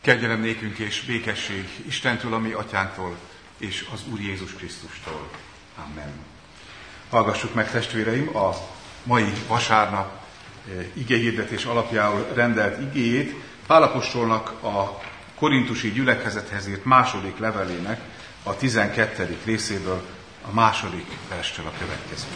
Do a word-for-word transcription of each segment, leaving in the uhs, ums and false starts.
Kegyelem nékünk és békesség Istentől, a mi atyánktól, és az Úr Jézus Krisztustól. Amen. Hallgassuk meg, testvéreim, a mai vasárnap igéhirdetés alapjául rendelt igéjét, Pál apostolnak a korintusi gyülekezethez írt második levelének a tizenkettedik részéből, a második verstől a következő.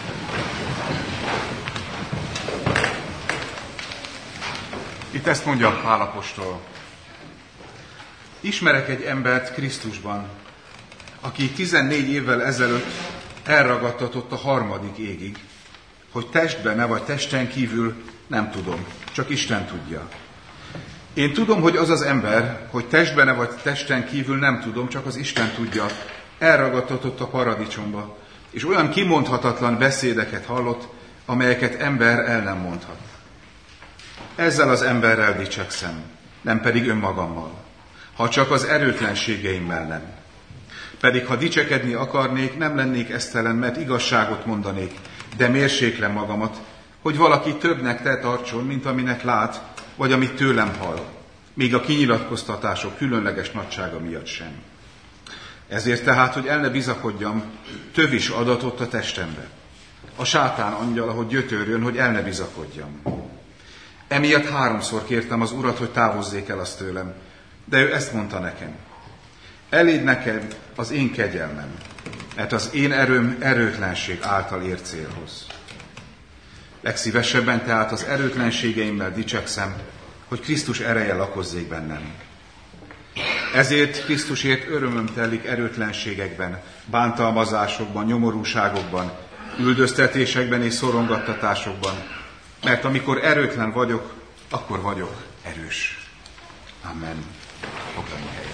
Itt ezt mondja Pál apostol. Ismerek egy embert Krisztusban, aki tizennégy évvel ezelőtt elragadtatott a harmadik égig, hogy testben ne vagy testen kívül nem tudom, csak Isten tudja. Én tudom, hogy az az ember, hogy testben ne vagy testen kívül nem tudom, csak az Isten tudja, elragadtatott a paradicsomba, és olyan kimondhatatlan beszédeket hallott, amelyeket ember el nem mondhat. Ezzel az emberrel dicsekszem, nem pedig önmagammal, ha csak az erőtlenségeimmel nem. Pedig ha dicsekedni akarnék, nem lennék esztelen, mert igazságot mondanék, de mérséklem magamat, hogy valaki többnek te tartson, mint aminek lát, vagy amit tőlem hall, még a kinyilatkoztatások különleges nagysága miatt sem. Ezért tehát, hogy el ne bizakodjam, tövis adatott a testembe. A sátán angyala, hogy gyötörjön, hogy el ne bizakodjam. Emiatt háromszor kértem az Urat, hogy távozzék el azt tőlem, de ő ezt mondta nekem. Elég neked az én kegyelmem, mert az én erőm erőtlenség által ér célhoz. Legszívesebben tehát az erőtlenségeimmel dicsekszem, hogy Krisztus ereje lakozzék bennem. Ezért Krisztusért örömöm telik erőtlenségekben, bántalmazásokban, nyomorúságokban, üldöztetésekben és szorongattatásokban, mert amikor erőtlen vagyok, akkor vagyok erős. Amen. Foglalj helyre.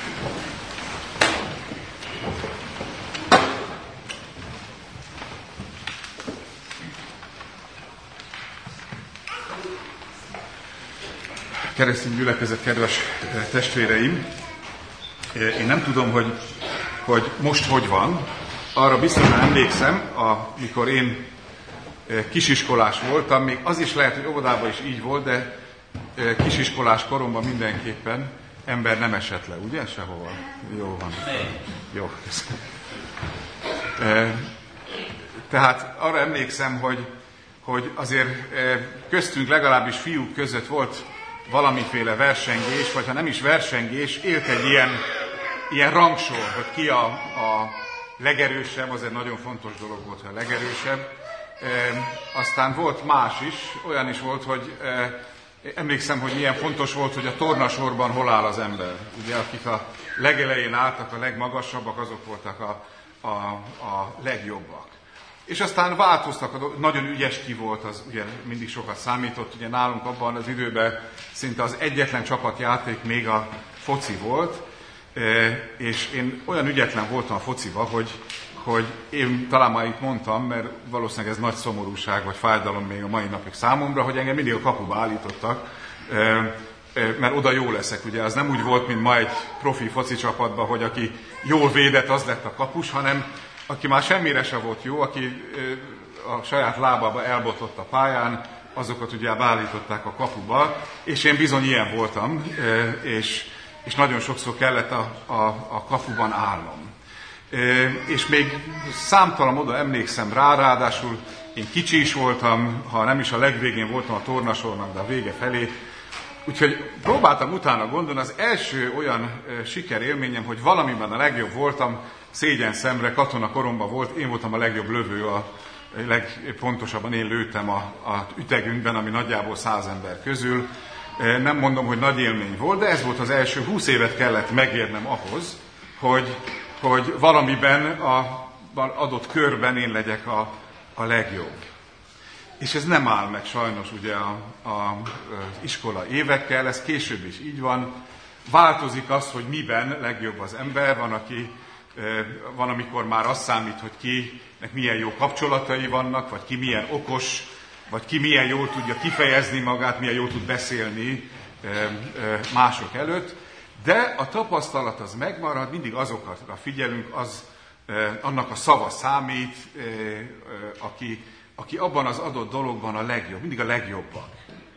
Keresztény gyülekezet, kedves testvéreim! Én nem tudom, hogy, hogy most hogy van. Arra biztosan emlékszem, amikor én kisiskolás voltam, még az is lehet, hogy óvodában is így volt, de kisiskolás koromban mindenképpen ember nem esett le, ugye? Sehova. Jó van. Jó. Tehát arra emlékszem, hogy, hogy azért köztünk, legalábbis fiúk között volt valamiféle versengés, vagy ha nem is versengés, élt egy ilyen, ilyen rangsor, hogy ki a, a legerősebb, az egy nagyon fontos dolog volt, hogy a legerősebb. E, aztán volt más is, olyan is volt, hogy e, emlékszem, hogy milyen fontos volt, hogy a tornasorban hol áll az ember. Ugye, akik a legelején álltak, a legmagasabbak, azok voltak a, a, a legjobbak. És aztán változtak, nagyon ügyes ki volt, az ugye mindig sokat számított, ugye nálunk abban az időben szinte az egyetlen csapatjáték még a foci volt, és én olyan ügyetlen voltam a fociba, hogy, hogy én talán már itt mondtam, mert valószínűleg ez nagy szomorúság vagy fájdalom még a mai napig számomra, hogy engem mindig a kapuba állítottak, mert oda jó leszek, ugye az nem úgy volt, mint ma egy profi foci csapatban, hogy aki jól védett, az lett a kapus, hanem aki már semmire se volt jó, aki a saját lábába elbotlott a pályán, azokat ugye beállították a kapuba, és én bizony ilyen voltam, és, és nagyon sokszor kellett a, a, a kapuban állnom. És még számtalan oda emlékszem rá, ráadásul én kicsi is voltam, ha nem is a legvégén voltam a tornasornak, de a vége felé. Úgyhogy próbáltam utána gondolni, az első olyan sikerélményem, hogy valamiben a legjobb voltam, szégyen szemre, katona koromban volt, én voltam a legjobb lövő, a legpontosabban én lőttem a, a ütegünkben, ami nagyjából száz ember közül. Nem mondom, hogy nagy élmény volt, de ez volt az első, húsz évet kellett megérnem ahhoz, hogy, hogy valamiben a adott körben én legyek a, a legjobb. És ez nem áll meg sajnos ugye a, a, az iskola évekkel, ez később is így van. Változik az, hogy miben legjobb az ember, van, aki, van amikor már azt számít, hogy kinek milyen jó kapcsolatai vannak, vagy ki milyen okos, vagy ki milyen jól tudja kifejezni magát, milyen jól tud beszélni mások előtt. De a tapasztalat az megmarad, mindig azokra figyelünk, az, annak a szava számít, aki, aki abban az adott dologban a legjobb, mindig a legjobbak.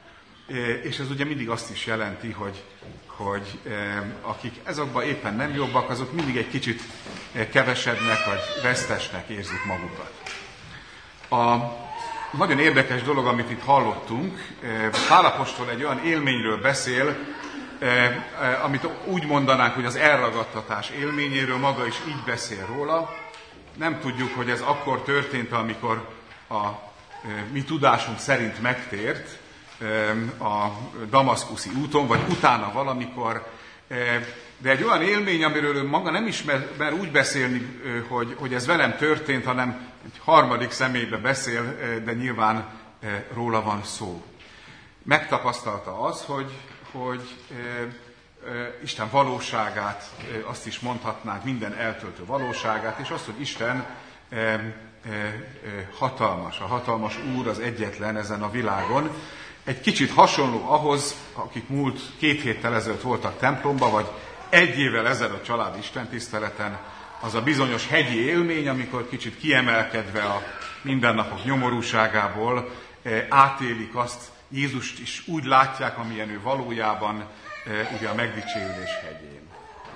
és ez ugye mindig azt is jelenti, hogy, hogy akik ezokban éppen nem jobbak, azok mindig egy kicsit kevesebbnek vagy vesztesnek érzik magukat. A nagyon érdekes dolog, amit itt hallottunk, Pál apostol egy olyan élményről beszél, amit úgy mondanánk, hogy az elragadtatás élményéről, maga is így beszél róla. Nem tudjuk, hogy ez akkor történt, amikor a mi tudásunk szerint megtért a damaszkuszi úton, vagy utána valamikor, de egy olyan élmény, amiről ő maga nem is mer, mer úgy beszélni, hogy, hogy ez velem történt, hanem egy harmadik személybe beszél, de nyilván róla van szó. Megtapasztalta az, hogy, hogy Isten valóságát, azt is mondhatnánk, minden eltöltő valóságát, és azt, hogy Isten hatalmas, a hatalmas Úr az egyetlen ezen a világon. Egy kicsit hasonló ahhoz, akik múlt két héttel ezelőtt voltak templomba, vagy egy évvel ezelőtt a család istentiszteleten, az a bizonyos hegyi élmény, amikor kicsit kiemelkedve a mindennapok nyomorúságából átélik azt, Jézust is úgy látják, amilyen ő valójában ugye a megdicsőülés hegyén.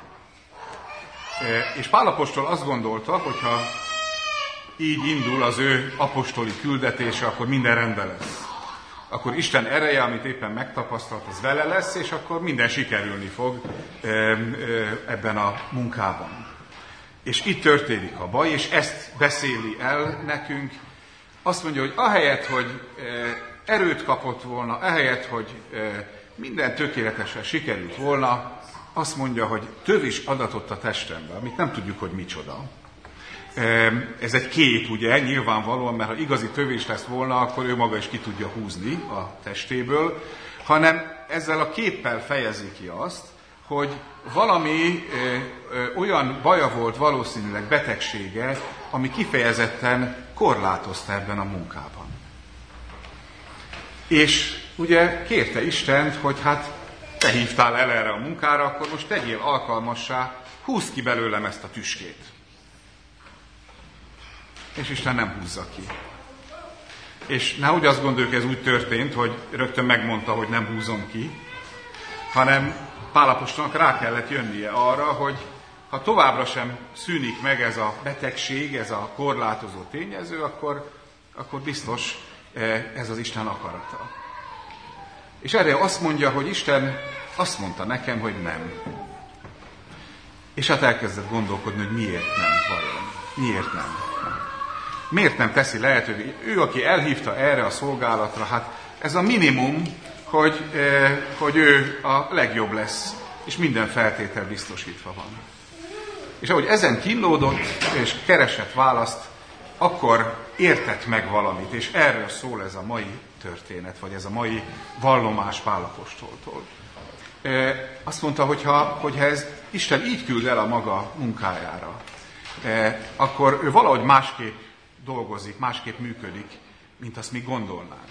És Pál apostol azt gondolta, hogyha így indul az ő apostoli küldetése, akkor minden rendben lesz. Akkor Isten ereje, amit éppen megtapasztalt, az vele lesz, és akkor minden sikerülni fog ebben a munkában. És itt történik a baj, és ezt beszéli el nekünk. Azt mondja, hogy ahelyett, hogy erőt kapott volna, ahelyett, hogy minden tökéletesen sikerült volna, azt mondja, hogy tövis adatott a testembe, amit nem tudjuk, hogy micsoda. Ez egy kép, ugye, nyilvánvalóan, mert ha igazi tövés lesz volna, akkor ő maga is ki tudja húzni a testéből, hanem ezzel a képpel fejezi ki azt, hogy valami ö, ö, olyan baja volt, valószínűleg betegsége, ami kifejezetten korlátozta ebben a munkában. És ugye kérte Istent, hogy hát te hívtál el erre a munkára, akkor most tegyél alkalmassá, húzd ki belőlem ezt a tüskét. És Isten nem húzza ki. És nehogy azt gondoljuk, ez úgy történt, hogy rögtön megmondta, hogy nem húzom ki, hanem Pál apostolnak rá kellett jönnie arra, hogy ha továbbra sem szűnik meg ez a betegség, ez a korlátozó tényező, akkor, akkor biztos ez az Isten akarata. És erre azt mondja, hogy Isten azt mondta nekem, hogy nem. És hát elkezdett gondolkodni, hogy miért nem vajon. Miért nem? Miért nem teszi lehetővé? Ő, aki elhívta erre a szolgálatra, hát ez a minimum, hogy, eh, hogy ő a legjobb lesz, és minden feltétel biztosítva van. És ahogy ezen kínlódott, és keresett választ, akkor értett meg valamit, és erről szól ez a mai történet, vagy ez a mai vallomás Pál apostoltól. Eh, azt mondta, hogy ha, hogyha ez Isten így küld el a maga munkájára, eh, akkor ő valahogy másképp dolgozik, másképp működik, mint azt mi gondolnánk.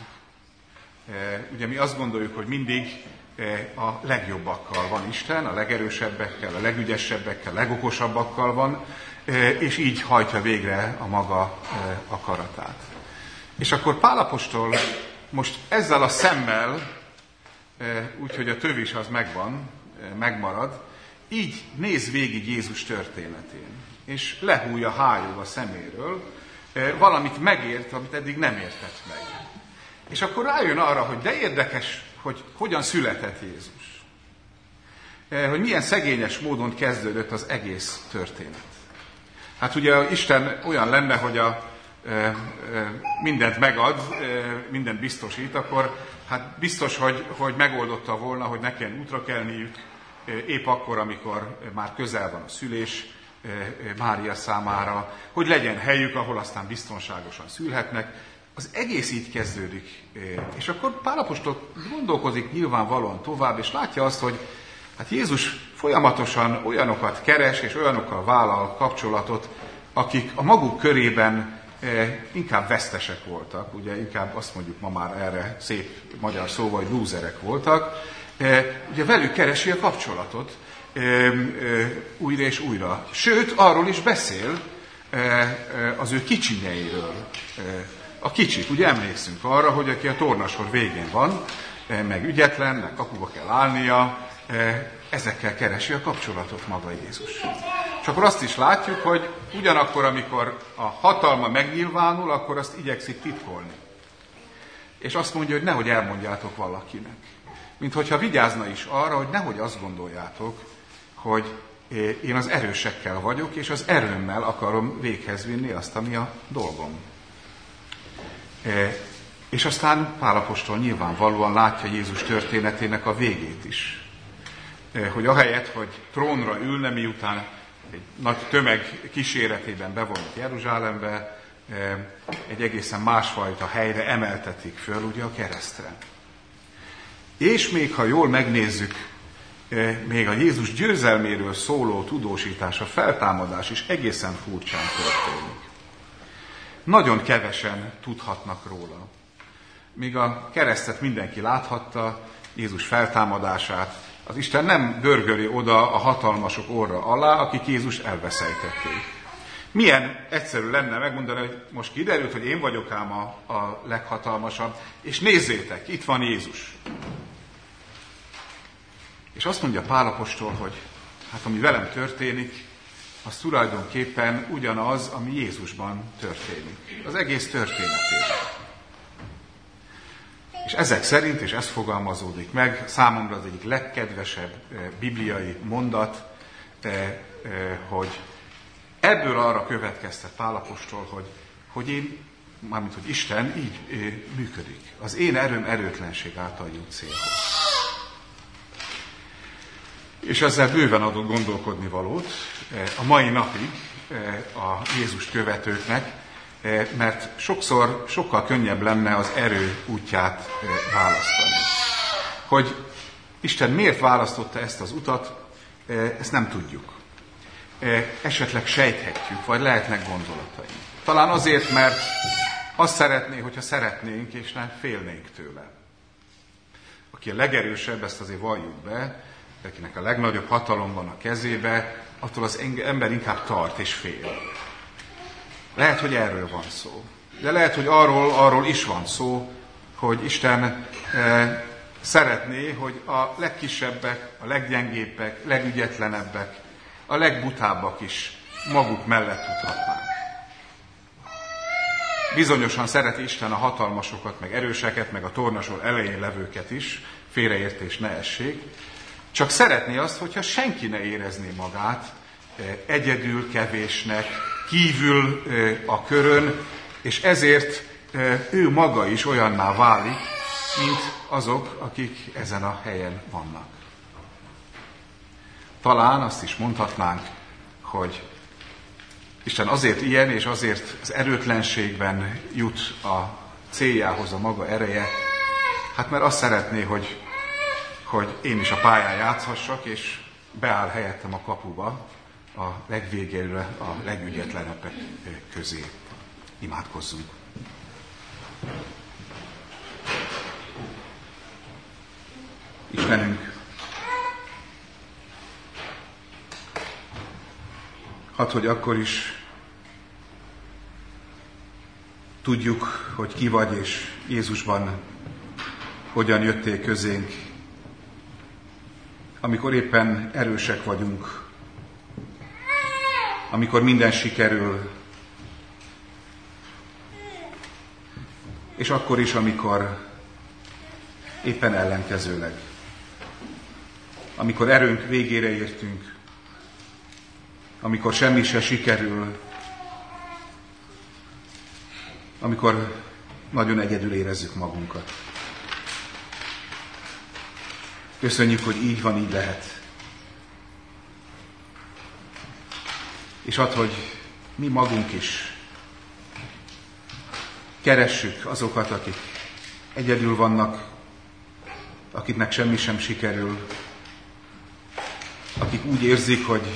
Ugye mi azt gondoljuk, hogy mindig a legjobbakkal van Isten, a legerősebbekkel, a legügyesebbekkel, a legokosabbakkal van, és így hajtja végre a maga akaratát. És akkor Pál apostol most ezzel a szemmel, úgyhogy a tövis az megvan, megmarad, így néz végig Jézus történetén, és lehúj a hályog a szeméről, valamit megért, amit eddig nem értett meg. És akkor rájön arra, hogy de érdekes, hogy hogyan született Jézus. Hogy milyen szegényes módon kezdődött az egész történet. Hát ugye Isten olyan lenne, hogy a, e, e, mindent megad, e, mindent biztosít, akkor hát biztos, hogy, hogy megoldotta volna, hogy ne kell útra kelniük, e, épp akkor, amikor már közel van a szülés, Mária számára, hogy legyen helyük, ahol aztán biztonságosan szülhetnek. Az egész így kezdődik. És akkor Pál apostol gondolkozik nyilvánvalóan tovább, és látja azt, hogy hát Jézus folyamatosan olyanokat keres, és olyanokkal vállal kapcsolatot, akik a maguk körében inkább vesztesek voltak, ugye inkább azt mondjuk ma már erre szép magyar szóval, hogy lúzerek voltak. Ugye velük keresi a kapcsolatot, újra és újra. Sőt, arról is beszél az ő kicsinyeiről. A kicsik, ugye emlékszünk arra, hogy aki a tornasor végén van, meg ügyetlen, meg kapuba kell állnia, ezekkel keresi a kapcsolatot maga Jézus. És akkor azt is látjuk, hogy ugyanakkor, amikor a hatalma megnyilvánul, akkor azt igyekszik titkolni. És azt mondja, hogy nehogy elmondjátok valakinek. Mint hogyha vigyázna is arra, hogy nehogy azt gondoljátok, hogy én az erősekkel vagyok, és az erőmmel akarom véghez vinni azt, ami a dolgom. És aztán Pál apostol nyilvánvalóan látja Jézus történetének a végét is. Hogy ahelyett, hogy trónra ülne, miután egy nagy tömeg kíséretében bevonult Jeruzsálembe, egy egészen másfajta helyre emeltetik föl, ugye a keresztre. És még ha jól megnézzük, még a Jézus győzelméről szóló tudósítás, a feltámadás is egészen furcsán történik. Nagyon kevesen tudhatnak róla. Míg a keresztet mindenki láthatta, Jézus feltámadását, az Isten nem görgöli oda a hatalmasok orra alá, akik Jézus elveszejtették. Milyen egyszerű lenne megmondani, hogy most kiderült, hogy én vagyok ám a, a leghatalmasabb, és nézzétek, itt van Jézus. És azt mondja Pál apostol, hogy hát ami velem történik, az tulajdonképpen ugyanaz, ami Jézusban történik. Az egész történetében. És ezek szerint, és ez fogalmazódik meg, számomra az egyik legkedvesebb bibliai mondat, hogy ebből arra következtet Pál apostol, hogy, hogy én, mármint hogy Isten így működik. Az én erőm erőtlenség által jut célhoz. És ezzel bőven adott gondolkodni valót a mai napig a Jézust követőknek, mert sokszor sokkal könnyebb lenne az erő útját választani. Hogy Isten miért választotta ezt az utat, ezt nem tudjuk. Esetleg sejthetjük, vagy lehetnek gondolataink. Talán azért, mert azt szeretné, hogyha szeretnénk, és nem félnénk tőle. Aki a legerősebb, ezt azért valljuk be, akinek a legnagyobb hatalom van a kezébe, attól az ember inkább tart és fél. Lehet, hogy erről van szó. De lehet, hogy arról, arról is van szó, hogy Isten e, szeretné, hogy a legkisebbek, a leggyengébbek, legügyetlenebbek, a legbutábbak is maguk mellett tudhatnák. Bizonyosan szereti Isten a hatalmasokat, meg erőseket, meg a tornasor elején levőket is, félreértés ne essék, csak szeretné azt, hogyha senki ne érezné magát egyedül, kevésnek, kívül a körön, és ezért ő maga is olyanná válik, mint azok, akik ezen a helyen vannak. Talán azt is mondhatnánk, hogy Isten azért ilyen, és azért az erőtlenségben jut a céljához a maga ereje, hát mert azt szeretné, hogy, hogy én is a pályán játszhassak, és beáll helyettem a kapuba, a legvégére, a legügyetlenebbek közé. Imádkozzunk. Istenünk, hadd, hogy akkor is tudjuk, hogy ki vagy, és Jézusban hogyan jöttél közénk, amikor éppen erősek vagyunk, amikor minden sikerül, és akkor is, amikor éppen ellenkezőleg. Amikor erőnk végére értünk, amikor semmi se sikerül, amikor nagyon egyedül érezzük magunkat. Köszönjük, hogy így van, így lehet. És add, hogy mi magunk is keressük azokat, akik egyedül vannak, akiknek semmi sem sikerül, akik úgy érzik, hogy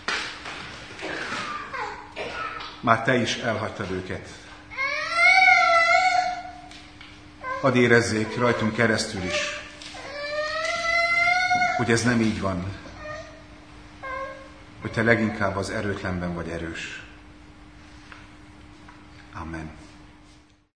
már te is elhagytad őket. Hadd érezzék rajtunk keresztül is, hogy ez nem így van, hogy te leginkább az erőtlenben vagy erős. Amen.